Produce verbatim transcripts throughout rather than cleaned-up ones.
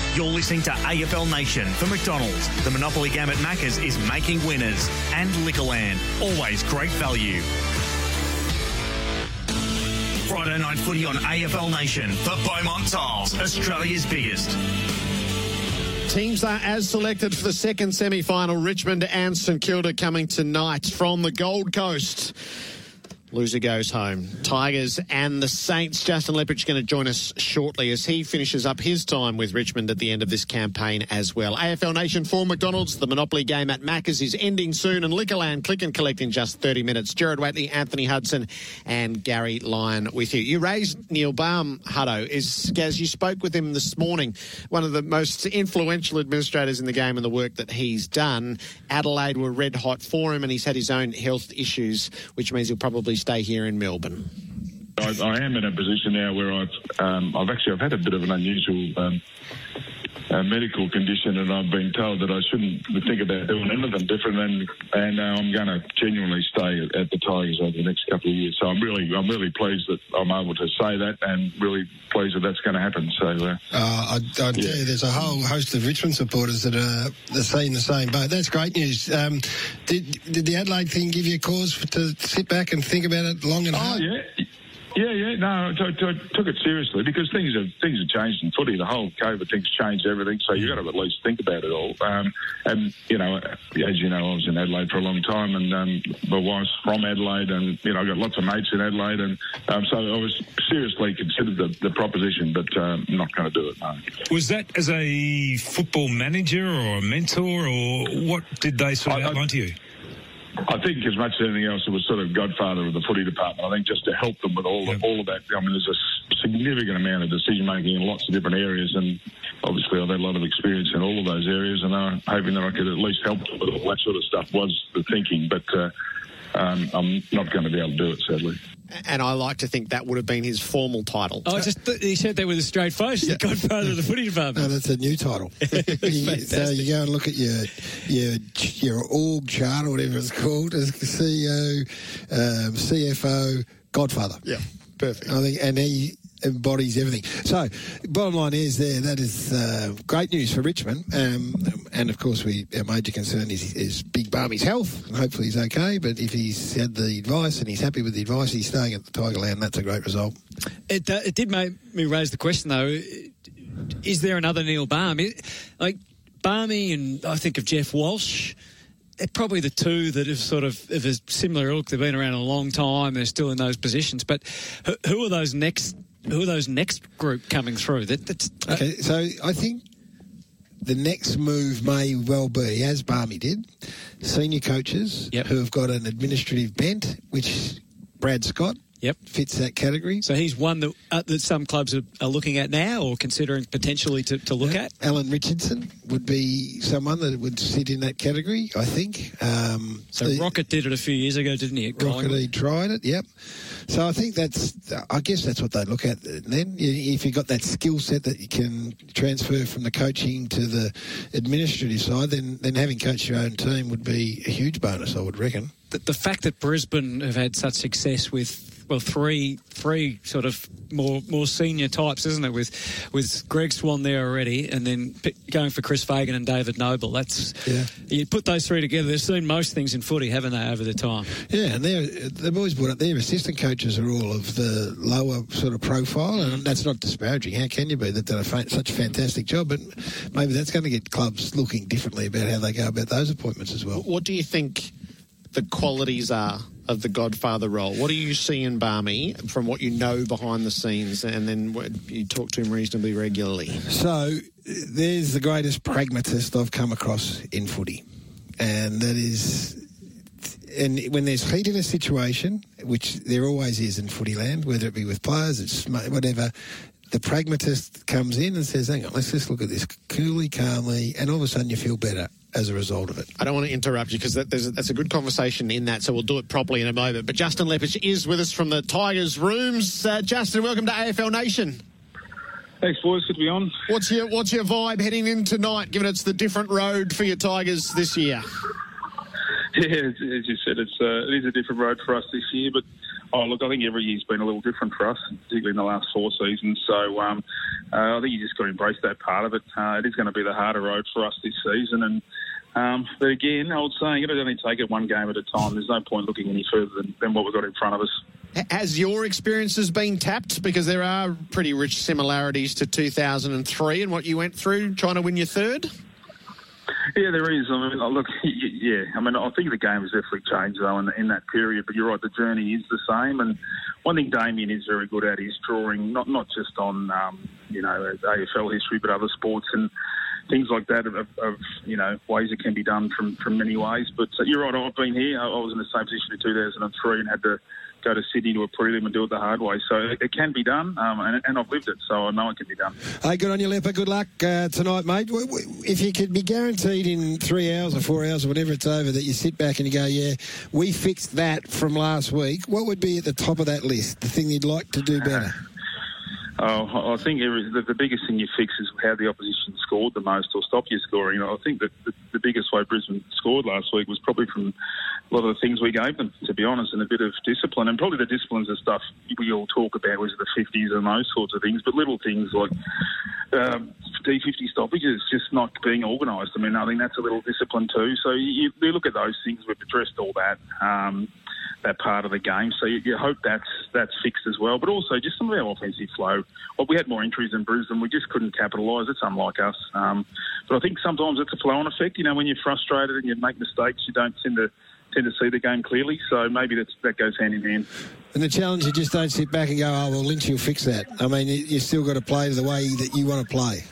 You're listening to A F L Nation for McDonald's. The Monopoly game at Macca's is making winners. And Liquorland, always great value. Friday night footy on A F L Nation for Beaumont Tiles, Australia's biggest. Teams are as selected for the second semi-final. Richmond and St Kilda coming tonight from the Gold Coast. Loser goes home. Tigers and the Saints. Justin Leppich going to join us shortly as he finishes up his time with Richmond at the end of this campaign as well. A F L Nation for McDonald's. The Monopoly game at Macca's is ending soon, and Liquorland click and collect in just thirty minutes. Gerard Whateley, Anthony Hudson and Gary Lyon with you. You raised Neil Baum, Hutto. Is, Gaz, you spoke with him this morning, one of the most influential administrators in the game and the work that he's done. Adelaide were red hot for him, and he's had his own health issues, which means he'll probably stay here in Melbourne. I, I am in a position now where I've um, I've actually I've had a bit of an unusual um, uh, medical condition, and I've been told that I shouldn't think about doing anything different, and and uh, I'm going to genuinely stay at, at the Tigers over the next couple of years. So I'm really I'm really pleased that I'm able to say that, and really pleased that that's going to happen. So uh, uh, I, I tell yeah. you, there's a whole host of Richmond supporters that are that saying the same. But that's great news. Um, did did the Adelaide thing give you a cause for, to sit back and think about it long and hard? Oh yeah. Yeah, yeah, no, I t- t- took it seriously because things have things have changed in footy. The whole COVID thing's changed everything, so you've got to at least think about it all. Um, and, you know, as you know, I was in Adelaide for a long time, and um, my wife's from Adelaide, and, you know, I got lots of mates in Adelaide, and um, so I was seriously considered the, the proposition, but um, I'm not going to do it, no. Was that as a football manager or a mentor, or what did they sort of I, outline I, to you? I think as much as anything else, it was sort of godfather of the footy department. I think just to help them with all yep. of, all of that. I mean, there's a significant amount of decision making in lots of different areas, and obviously I've had a lot of experience in all of those areas, and I'm hoping that I could at least help them with all that sort of stuff was the thinking. But uh, um, I'm not going to be able to do it, sadly. And I like to think that would have been his formal title. Oh, just th- he said that with a straight face, yeah. The godfather of the footy department. No, that's a new title. you, so you go and look at your your your org chart or whatever it's called as C E O, um, C F O, Godfather. Yeah, perfect. I think, and he embodies everything. So, bottom line is there, that is uh, great news for Richmond. Um, and, of course, we our major concern is, is Big Barmy's health. And hopefully he's okay. But if he's had the advice and he's happy with the advice, he's staying at the Tigerland. That's a great result. It, uh, it did make me raise the question, though. Is there another Neil Baum? It, like, Barmy and I think of Jeff Walsh, they're probably the two that have sort of, of a similar ilk. They've been around a long time. They're still in those positions. But who, who are those next... Who are those next group coming through? That, that's uh, okay. So I think the next move may well be, as Barmy did, senior coaches yep. who have got an administrative bent, which Brad Scott yep. fits that category. So he's one that, uh, that some clubs are, are looking at now or considering potentially to, to look yeah. at. Alan Richardson would be someone that would sit in that category, I think. Um, so the, Rocket did it a few years ago, didn't he? Rocket, he tried it, yep. So I think that's, I guess that's what they look at then. If you've got that skill set that you can transfer from the coaching to the administrative side, then, then having coached your own team would be a huge bonus, I would reckon. The, the fact that Brisbane have had such success with, well, three three sort of more more senior types, isn't it? With with Greg Swan there already, and then p- going for Chris Fagan and David Noble. That's yeah. You put those three together. They've seen most things in footy, haven't they, over the time? Yeah, and they're, they've always brought up their assistant coaches are all of the lower sort of profile, and that's not disparaging. How can you be? They've done a fa- such a fantastic job, but maybe that's going to get clubs looking differently about how they go about those appointments as well. What do you think the qualities are of the Godfather role? What do you see in Barmy from what you know behind the scenes, and then you talk to him reasonably regularly? So there's the greatest pragmatist I've come across in footy, and that is, and when there's heat in a situation, which there always is in footy land, whether it be with players, it's whatever, the pragmatist comes in and says, hang on, let's just look at this coolly, calmly, and all of a sudden you feel better as a result of it. I don't want to interrupt you because that, there's a, that's a good conversation in that, so we'll do it properly in a moment. But Justin Leppich is with us from the Tigers rooms. Uh, Justin, welcome to A F L Nation. Thanks, boys. Good to be on. What's your What's your vibe heading in tonight, given it's the different road for your Tigers this year? Yeah, as, as you said, it's uh, it is a different road for us this year, but Oh, look, I think every year's been a little different for us, particularly in the last four seasons. So um, uh, I think you just got to embrace that part of it. Uh, it is going to be the harder road for us this season. And um, But again, I would say you've got to only take it one game at a time. There's no point looking any further than, than what we've got in front of us. Has your experiences been tapped? Because there are pretty rich similarities to two thousand three and what you went through trying to win your third. Yeah, there is. I mean, look, yeah. I mean, I think the game has definitely changed, though, in, in that period. But you're right, the journey is the same. And one thing Damien is very good at is drawing, not not just on, um, you know, A F L history, but other sports and things like that of, of, you know, ways it can be done from, from many ways. But uh, you're right, I've been here. I was in the same position in two thousand three and had to go to Sydney to a prelim and do it the hard way. So it, it can be done, um, and, and I've lived it, so I know it can be done. Hey, good on you, Leper. Good luck uh, tonight, mate. If you could be guaranteed in three hours or four hours or whatever it's over that you sit back and you go, yeah, we fixed that from last week, what would be at the top of that list, the thing you'd like to do better? Oh, I think every, the, the biggest thing you fix is how the opposition scored the most or stop you scoring. I think that the, the biggest way Brisbane scored last week was probably from a lot of the things we gave them, to be honest, and a bit of discipline. And probably the disciplines and stuff we all talk about was the fifties and those sorts of things, but little things like um, D fifty stoppages just not being organised. I mean, I think that's a little discipline too. So you, you look at those things, we've addressed all that. Um, that part of the game. So you, you hope that's that's fixed as well. But also just some of our offensive flow. Well, we had more injuries than Brisbane. We just couldn't capitalise. It's unlike us. Um, but I think sometimes it's a flow-on effect. You know, when you're frustrated and you make mistakes, you don't tend to tend to see the game clearly. So maybe that's, that goes hand in hand. And the challenge, you just don't sit back and go, oh, well, Lynch will fix that. I mean, you, you still got to play the way that you want to play.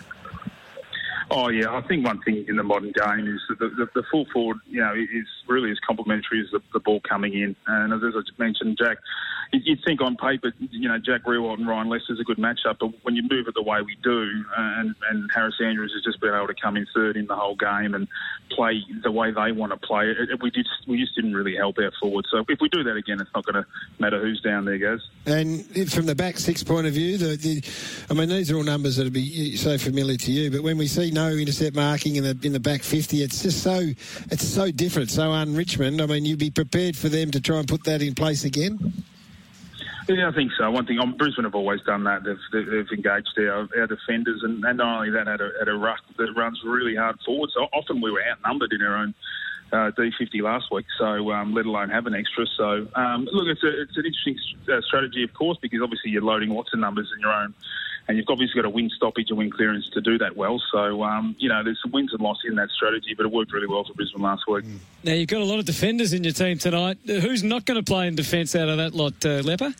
Oh, yeah. I think one thing in the modern game is that the, the, the full forward, you know, is really as complementary as the, the ball coming in. And as I mentioned, Jack, you'd think on paper, you know, Jack Riewoldt and Ryan Lester's a good matchup, but when you move it the way we do, and, and Harris Andrews has just been able to come in third in the whole game and play the way they want to play, it, it, we, did, we just didn't really help our forward. So if we do that again, it's not going to matter who's down there, guys. And from the back six point of view, the, the, I mean, these are all numbers that will be so familiar to you, but when we see no intercept marking in the in the back fifty, it's just so it's so different, so un-Richmond. I mean, you'd be prepared for them to try and put that in place again? Yeah, I think so. One thing, um, Brisbane have always done that. They've, they've engaged our, our defenders, and, and not only that, at a, at a ruck that runs really hard forward. So often we were outnumbered in our own uh, D fifty last week, so um, let alone have an extra. So, um, look, it's, a, it's an interesting uh, strategy, of course, because obviously you're loading lots of numbers in your own, and you've obviously got a win stoppage and win clearance to do that well. So, um, you know, there's some wins and losses in that strategy, but it worked really well for Brisbane last week. Now, you've got a lot of defenders in your team tonight. Who's not going to play in defence out of that lot, uh, Leper?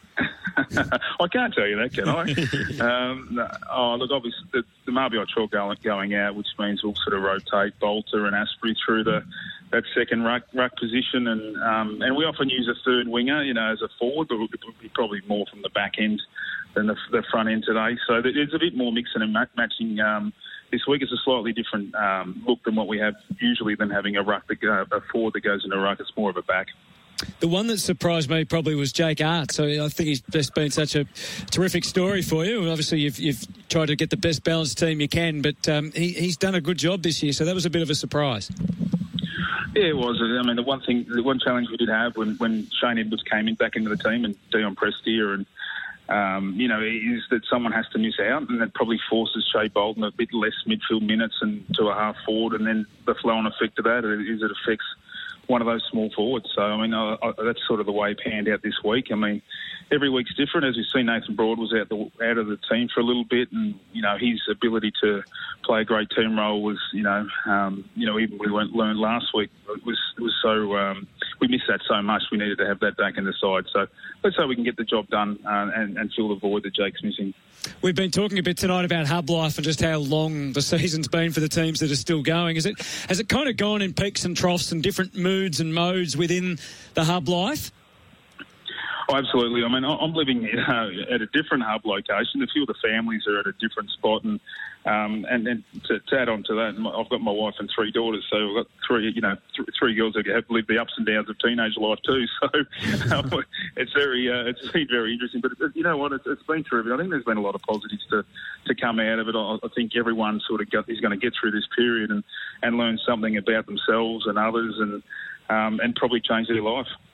I can't tell you that, can I? um, no, oh, look, obviously, the, the Marbiot Chalk going, going out, which means we'll sort of rotate Bolter and Asprey through the that second ruck, ruck position. And um, and we often use a third winger, you know, as a forward, but it would be probably more from the back end than the, the front end today. So there's a bit more mixing and matching um, this week. It's a slightly different um, look than what we have usually than having a ruck, that, uh, a forward that goes in a ruck. It's more of a back. The one that surprised me probably was Jake Art. So I think he's just been such a terrific story for you. And obviously, you've, you've tried to get the best balanced team you can, but um, he, he's done a good job this year. So that was a bit of a surprise. Yeah, it was. I mean, the one thing, the one challenge we did have when, when Shane Edwards came in back into the team and Dion Prestia and Um, you know, is that someone has to miss out, and that probably forces Shea Bolton a bit less midfield minutes and to a half forward, and then the flow-on effect of that is it affects one of those small forwards. So, I mean, I, I, that's sort of the way it panned out this week. I mean, every week's different. As we've seen, Nathan Broad was out the, out of the team for a little bit, and, you know, his ability to play a great team role was, you know, um, you know, even we learned last week, it was, it was so, um, we missed that so much, we needed to have that back in the side. So let's hope we can get the job done uh, and, and fill the void that Jake's missing. We've been talking a bit tonight about hub life and just how long the season's been for the teams that are still going. Is it has it kind of gone in peaks and troughs and different moods and modes within the hub life? Oh, absolutely. I mean, I'm living uh, at a different hub location. A few of the families are at a different spot, and um, and then to, to add on to that, I've got my wife and three daughters, so I've got three, you know, th- three girls that have lived the ups and downs of teenage life too. So um, it's very, uh, it's been very interesting. But you know what? It's, it's been terrific. I think there's been a lot of positives to, to come out of it. I, I think everyone sort of got, is going to get through this period and, and learn something about themselves and others, and um, and probably change their life.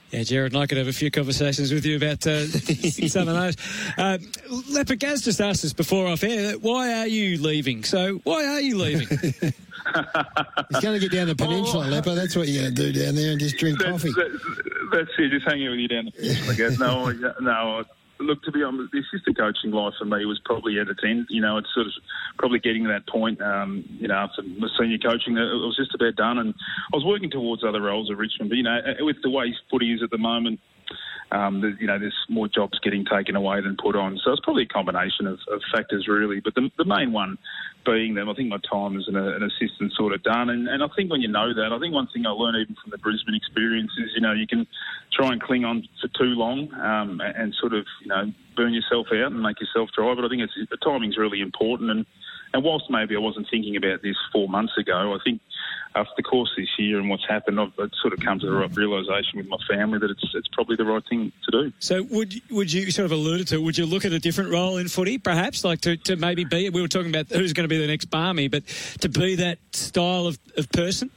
Yeah, Jared and I could have a few conversations with you about uh, some of those. Uh, Leopard Gaz just asked us before off air, why are you leaving? So why are you leaving? He's going to get down the peninsula, oh, Leopard. That's what you're going to do down there and just drink that's, coffee. That's, that's it, just hanging with you down the peninsula, I guess. No, I, no, I, look, to be honest, the assistant coaching life for me was probably at its end. You know, it's sort of probably getting to that point, um, you know, after the senior coaching, it was just about done. And I was working towards other roles at Richmond. But, you know, with the way footy is at the moment, um, the, you know, there's more jobs getting taken away than put on. So it's probably a combination of, of factors, really. But the, the main one being that I think my time as an, an assistant sort of done. And, and I think when you know that, I think one thing I learned even from the Brisbane experience is, you know, you can try and cling on for too long um, and sort of, you know, burn yourself out and make yourself dry. But I think it's, the timing's really important. And, and whilst maybe I wasn't thinking about this four months ago, I think after the course of this year and what's happened, I've, I've sort of come to the right realisation with my family that it's it's probably the right thing to do. So would would you sort of alluded to, would you look at a different role in footy, perhaps, like to, to maybe be, we were talking about who's going to be the next Barmy, but to be that style of, of person?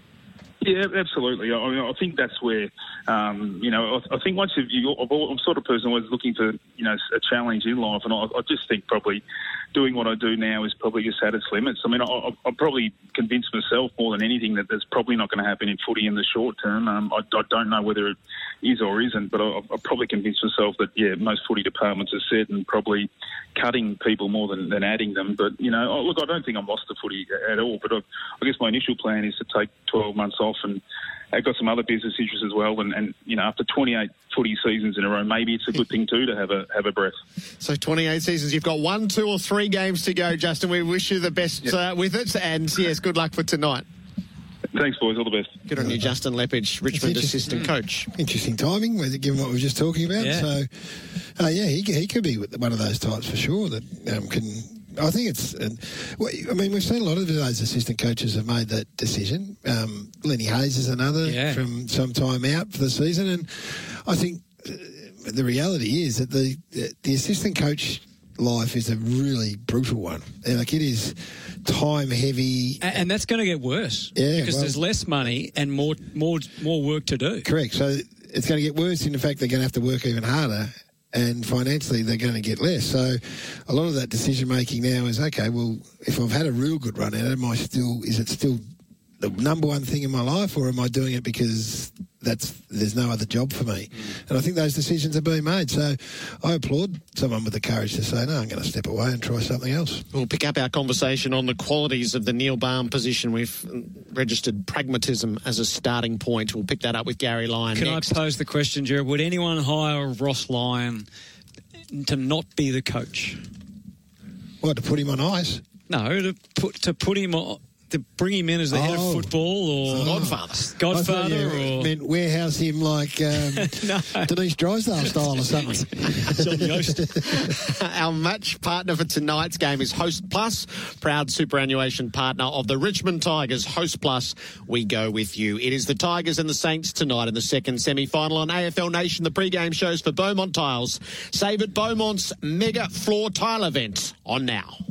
Yeah, absolutely. I, I, mean, I think that's where, um, you know, I, I think once you've, you, I'm the sort of person who was looking for, you know, a challenge in life, and I, I just think probably doing what I do now is probably just at its limits. I mean, I, I'm probably convinced myself more than anything that there's probably not going to happen in footy in the short term. Um, I, I don't know whether it is or isn't, but I, I've probably convinced myself that, yeah, most footy departments are set and probably cutting people more than, than adding them. But, you know, look, I don't think I'm lost to footy at all, but I, I guess my initial plan is to take twelve months off, and I've got some other business interests as well. And, and, you know, after twenty-eight footy seasons in a row, maybe it's a good thing too to have a have a breath. So twenty-eight seasons, you've got one, two or three games to go, Justin. We wish you the best yep. uh, with it. And, yes, good luck for tonight. Thanks, boys. All the best. Good on you, Justin Lepage, Richmond assistant mm. coach. Interesting timing, given what we were just talking about. Yeah. So, uh, yeah, he, he could be one of those types for sure that um, can... I think it's... Uh, well, I mean, we've seen a lot of those assistant coaches have made that decision. Um, Lenny Hayes is another yeah. from some time out for the season. And I think uh, the reality is that the the assistant coach life is a really brutal one. And, like, it is time heavy, and, and that's going to get worse. Yeah, because well, there's less money and more more more work to do. Correct. So it's going to get worse in the fact they're going to have to work even harder, and financially they're going to get less. So a lot of that decision making now is, okay, well, if I've had a real good run at it, am I still is it still the number one thing in my life, or am I doing it because that's there's no other job for me? And I think those decisions are being made. So I applaud someone with the courage to say, no, I'm going to step away and try something else. We'll pick up our conversation on the qualities of the Neil Balme position. We've registered pragmatism as a starting point. We'll pick that up with Gary Lyon Can next. I pose the question, Jared? Would anyone hire Ross Lyon to not be the coach? What, to put him on ice? No, to put to put him on... to bring him in as the oh. head of football or oh. Godfather. Godfather I or... I meant warehouse him like um, no. Denise Drysdale style or something. John Yost. Our match partner for tonight's game is Host Plus, proud superannuation partner of the Richmond Tigers. Host Plus, we go with you. It is the Tigers and the Saints tonight in the second semi-final on A F L Nation. The pre-game shows for Beaumont Tiles. Save at Beaumont's mega floor tile event on now.